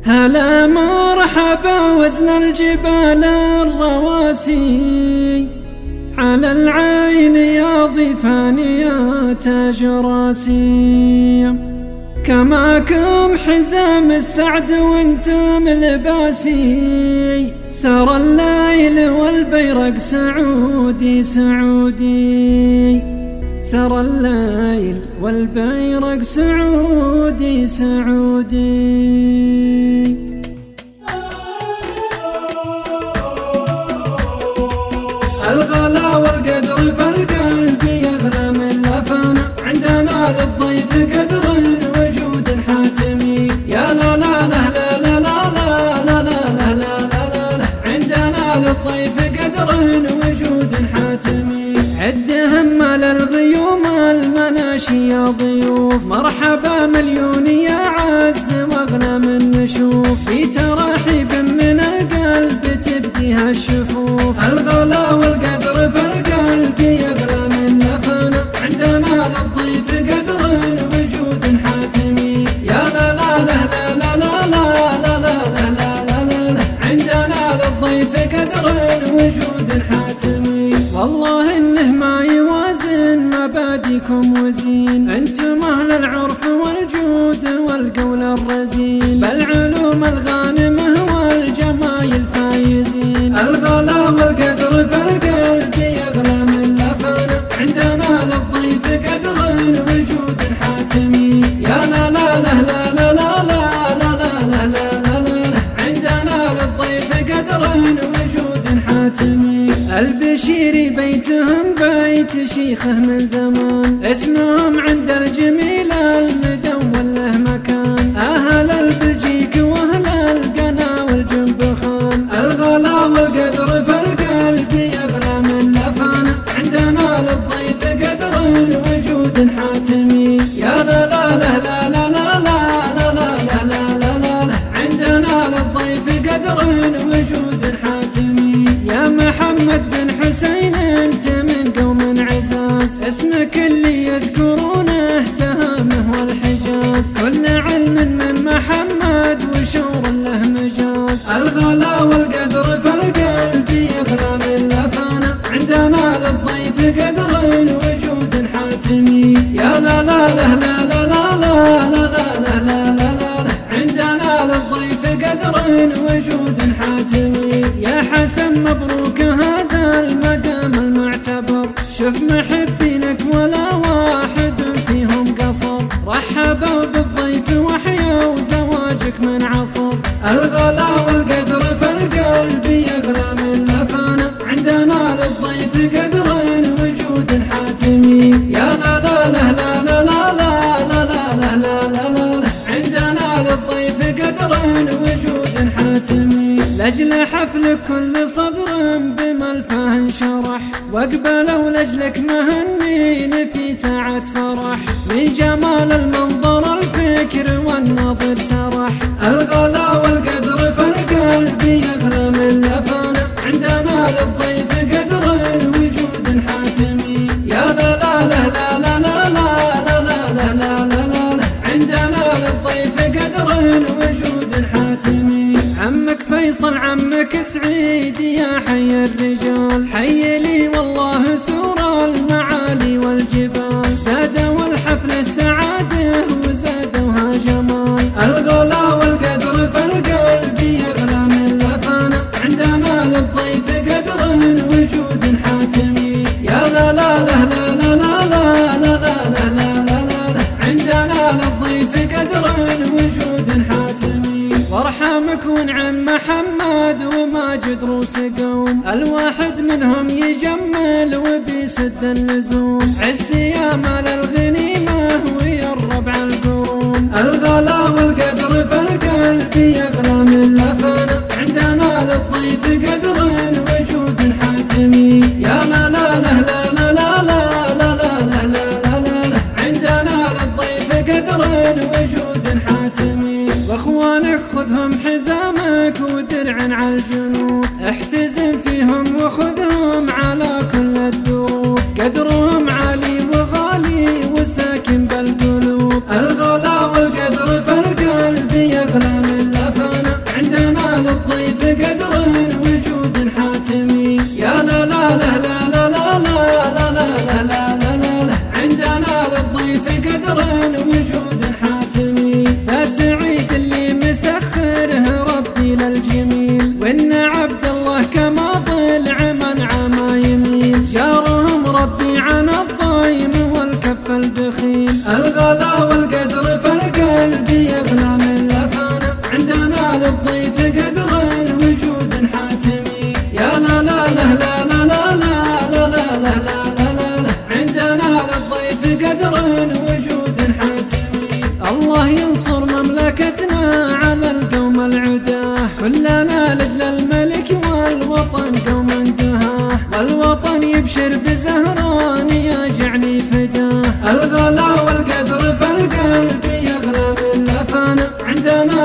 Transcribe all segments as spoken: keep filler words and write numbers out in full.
هلا مرحبا وزن الجبال الرواسي، على العين يا ضيفان يا تاج راسي، كماكم حزام السعد وانتم لباسي، سار الليل والبيرق سعودي سعودي، سار الليل والبيرق سعودي سعودي. الغلا والقدر فالقلب يغلى من لفانا، عندنا للضيف قدر وجود حاتمي، يا لا لا لا لا لا لا لا لا لا لا لا لا، عندنا للضيف قدر وجود حاتمي، عدهم على الغيوم المناشي يا ضيوف، مرحبا مليون يا عز واغلى من نشوف، في تراحيب من القلب تبديها الشفوف، الغلا والقدر فالقلب يغلى من لفانا، عندنا للضيف قدر وجود حاتمي، يا لا لا لا لا لا لا لا لا لا لا لا لا، عندنا للضيف قدر وجود حاتمي، والله انه ما يوازن مبادئكم وزين، انتم اهل العرف والجود والقول الرزين، بالعلوم الغانمه والجمايل فايزين، الغلا والقدر فالقلب يغلى من لفانا، عندنا للضيف قدر وجود حاتمي، يا لا لا لا لا لا لا لا لا لا لا لا، عندنا للضيف قدر وجود حاتمي، البشيري بيتهم بيت شيخه من زمان، اسمهم عند الجميل المدون له مكان، أهل البلجيك وأهل القنا والجنبخان، الغلا والقدر فالقلب يغلى من لفانا، عندنا للضيف قدر وجود حاتمي، يا لا لا لا لا لا لا لا لا لا لا لا، عندنا للضيف قدر وجود حاتمي، يا محمد بن حسين انت من قوم عزاز، اسمك اللي يذكرونه تهامه والحجاز، كل علم من محمد وشور له مجاز، الغلا والقدر فالقلب يغلى من لفانا، عندنا للضيف قدر وجود حاتمي، يا لا لا لا لا لا لا لا لا لا لا لا، عندنا للضيف قدر وجود حاتمي، يا حسن مبروك هذا المقام المعتبر، شوف محبينك ولا واحد فيهم قصر، رحبوا بالضيف وحيوا زواجك من عصر، الغلا والقدر فالقلب يغلى من لفانا، عندنا للضيف قدر وجود حاتمي، يا لا لا لا لا لا لا لا لا لا لا لا، عندنا للضيف قدر وجود حاتمي، لأجل حفلك كل صدر بملفه انشرح، واقبلوا لأجلك مهنين في ساعة فرح، من جمال المنظر الفكر والنظر سرح، الغلا والقدر فالقلب يغلى من لفانا، عندنا للضيف قدر وجود حاتمي، يا لا لا لا لا لا لا لا لا لا لا لا، عندنا للضيف قدر وجود حاتمي، عمك فيصل عمك سعيد يا حي الرجال، حي لي والله سور المعالي والجبال، زادوا الحفل السعاده وزادوها جمال، الغلا والقدر فالقلب يغلى من لفانا، عندنا للضيف قدر وجود حاتمي، يا لا لا لا لا لا لا لا لا لا لا، عندنا للضيف قدر وجود حاتمي، وارحمك ونعم محمد وماجد روس قوم، الواحد منهم يجمل وبيسد اللزوم، عز يا مال الغنيمه ويا الربع القروم، الغلا والقدر فالقلب يغلى من لفانا، عندنا للضيف قدر وجود حاتمي، يا لا لا لا لا لا لا لا لا لا لا، عندنا للضيف قدر وجود حاتمي، واخوانك خذهم حزامك ودرع على الجنوب، احتزم فيهم وخذهم على كل الدروب، قدرهم عالي وغالي وساكن بالقلوب، الغلا والقدر فالقلب يغلى من لفانا،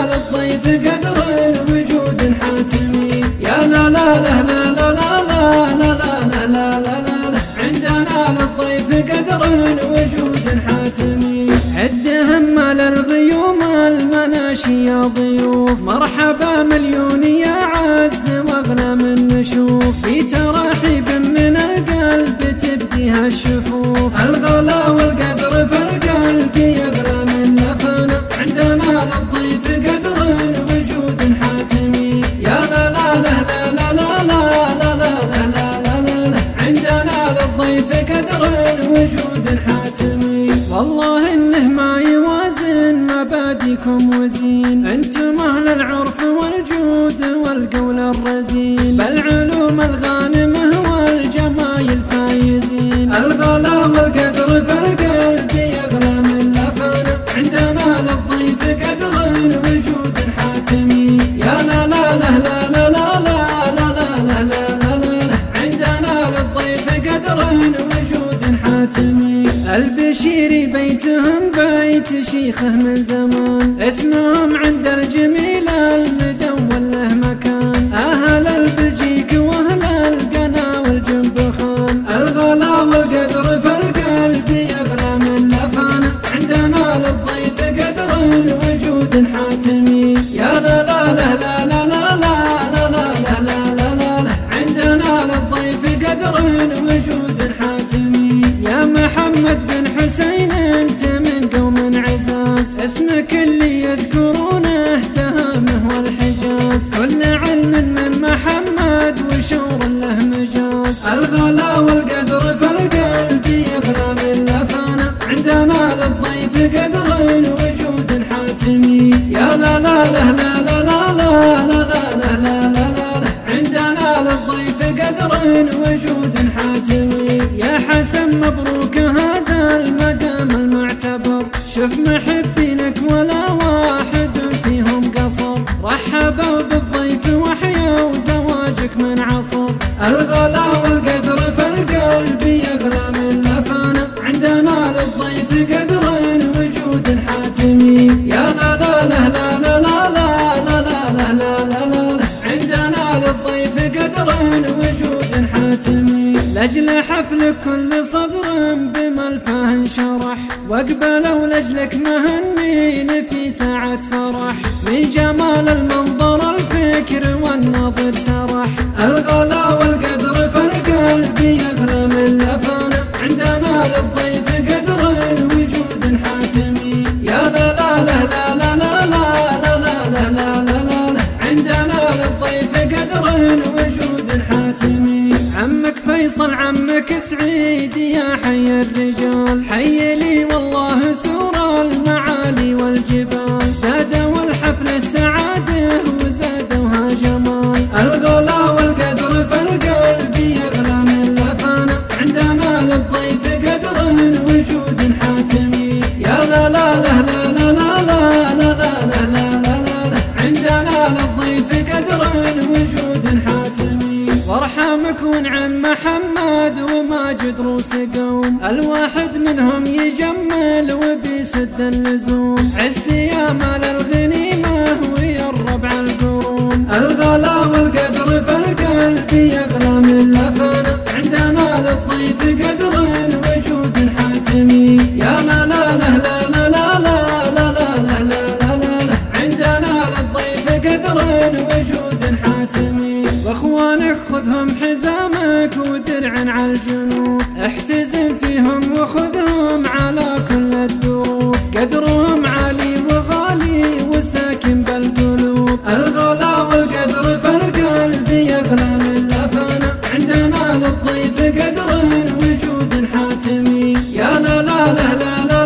للضيف قدر وجود حاتمي. يا لا لا لا لا لا لا لا لا لا لا لا، عندنا للضيف قدر وجود حاتمي. عدهم مال الغيوم المناشي يا ضيوف، مرحبا مليون يا عز واغلى من نشوف، في تراحيب من القلب تبديها الشفوف. الغلا والقدر في القلب يغلى من لفنا، عندنا للضيف قدر وجود حاتمي. يا لا لا لا لا لا لا لا لا لا لا لا، عندنا للضيف قدر وجود حاتمي. والله انه ما يوازن مبادئكم وزين، انتم اهل العرف والجود والقول الرزين، بالعلوم الغانمه والجمايل فايزين. الغلا والقدر في القلب يغلى من لفنا، عندنا للضيف قدر وجود حاتمي. يا لا لا لا لا لا لا لا لا لا لا، عندنا للضيف قدر وجود حاتمي. البشيري بيتهم بيت شيخه من زمان، اسمهم عند الجميل المدون له مكان، أهل البلجيك وأهل القنا والجنبخان. الغلا والقدر في القلب يغلى من لفانا، عندنا للضيف قدر وجود حاتمي. يا لا لا لا لا لا لا لا لا لا لا، عندنا للضيف قدر وجود حاتمي. يا محمد بن حسين انت من قوم عزاز، اسمك اللي يذكرونه تهامه والحجاز، كل علم من محمد وشور له مجاز. الغلا والقدر في القلب يغلى من لفانا، عندنا للضيف قدر وجود حاتمي. يا لا لا لا لا لا لا لا لا لا لا، عندنا للضيف قدر وجود حاتمي. يا حسن مبروك هذا المقام المعتبر، شوف محبينك ولا واحد فيهم قصر، رحبوا بالضيف وحيوا زواجك من عصر. الغلا والقدر في القلب يغلى من لفانا، عندنا للضيف قدر وجود حاتمي. يا لا لا لا لا لا لا لا لا لا لا، عندنا للضيف قدر وجود حاتمي. لأجل حفلك كل صدر بملفه انشرح، واقبلوا لأجلك مهنين في ساعة فرح، من جمال المنظر الفكر والنظر سرح. الغلا والقدر في القلب يغلى من لفانا، عندنا للضيف قدر وجود حاتمي. يا لا لا لا لا لا لا لا لا لا، عندنا للضيف قدر وجود حاتمي. عمك فيصل عمك سعيد يا حي الرجال، حي لي والله سور المعالي والجبال، زادوا الحفل السعاده وزادوها جمال. الغلا والقدر في القلب يغلى من لفانا، عندنا للضيف قدر وجود حاتمي. يا لا لا لا لا لا لا لا لا لا، عندنا للضيف قدر وجود حاتمي. وارحمك ونعم محمد وماجد روس قوم، الواحد منهم يجمل وبيسد اللزوم، عز يا مال الغنيمه ويا الربع القرون. الغلا والقدر في القلب يغلى من لفانا، عندنا للضيف قدر وجود حاتمي. يا لا لا لا لا لا لا لا لا لا، عندنا للضيف قدر وجود حاتمي. واخوانك خذهم حزامك ودرع على الجنوب، احتزم فيهم وخذهم على كل الدروب، قدرهم عالي وغالي وساكن بالقلوب. الغلا والقدر في القلب يغلى من لفانا، عندنا للضيف قدر وجود حاتمي. يا لا لا لا لا لا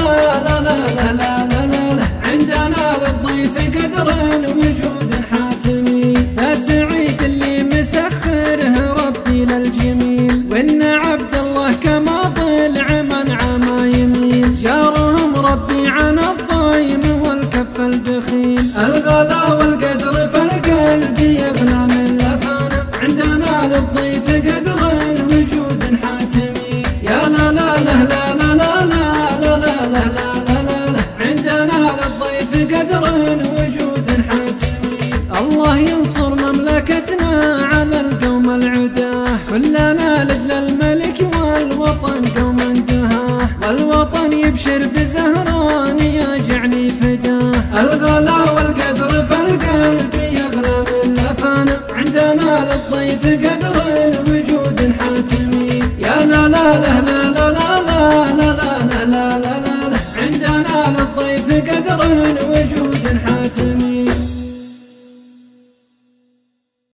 لا لا لا لا، عندنا للضيف قدر وجود حاتمي. يا سعيد اللي مسخره ربي للجميل، والنعم كدر